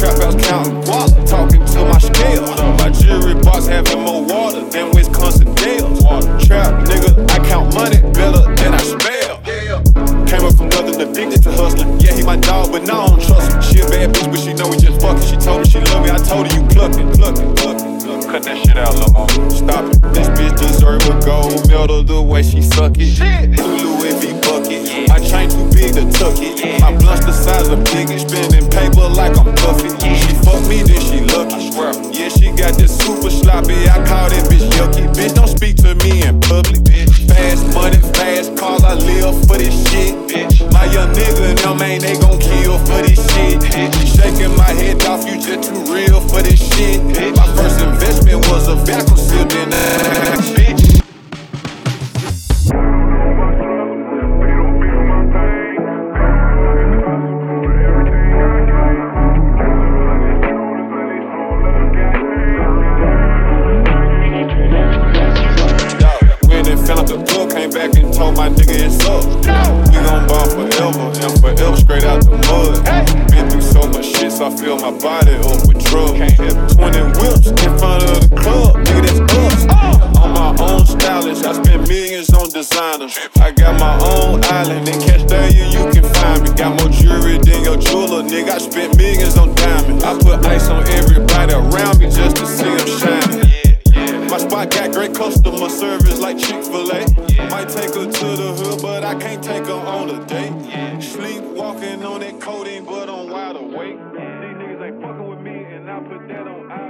trap house counting guap, talking to my scale. My jewelry box having more water than Wisconsin Dells. Trap nigga, I count money better than I spell. Came up from nothing, addicted to hustling. Yeah, he my dog, but now I don't trust him. She a bad bitch, but she know we just fucking. She told me she love me, I told her you plucking. Cut that shit out, lil' mama. Stop it. This bitch deserve a gold medal the way she suck it. Louis V bucket. My chain too big to tuck it. My blunt's the size of Biggie, spending paper like I'm Buffy. She fuck me, then she lucky. Yeah, she got this super sloppy. I call that bitch yucky. Bitch, don't speak to me in public. Fast money, fast cars, I live for this shit. My young nigga and them ain't they gon' kill for this shit. Shaking my head off, you just too real for this shit. My first investment was a vacuum seal, then bitch. Came back and told my nigga it's up. We gon' ball forever and forever straight out the mud. Been through so much shit, so I fill my body up with drugs. 20 whips in front of the club, nigga, that's us. On my own stylist, I spend millions on designers. I got my own island, in Castalia you can find me. Got more jewelry than your jeweler, nigga, I spent millions on diamonds. I put ice on everybody around me just to see them shining. My spot got great customer service like Chick-fil-A. Might take her to the hood, but I can't take her on a date. Sleepwalking on that codeine, but I'm wide awake. These niggas ain't fucking with me, and I put that on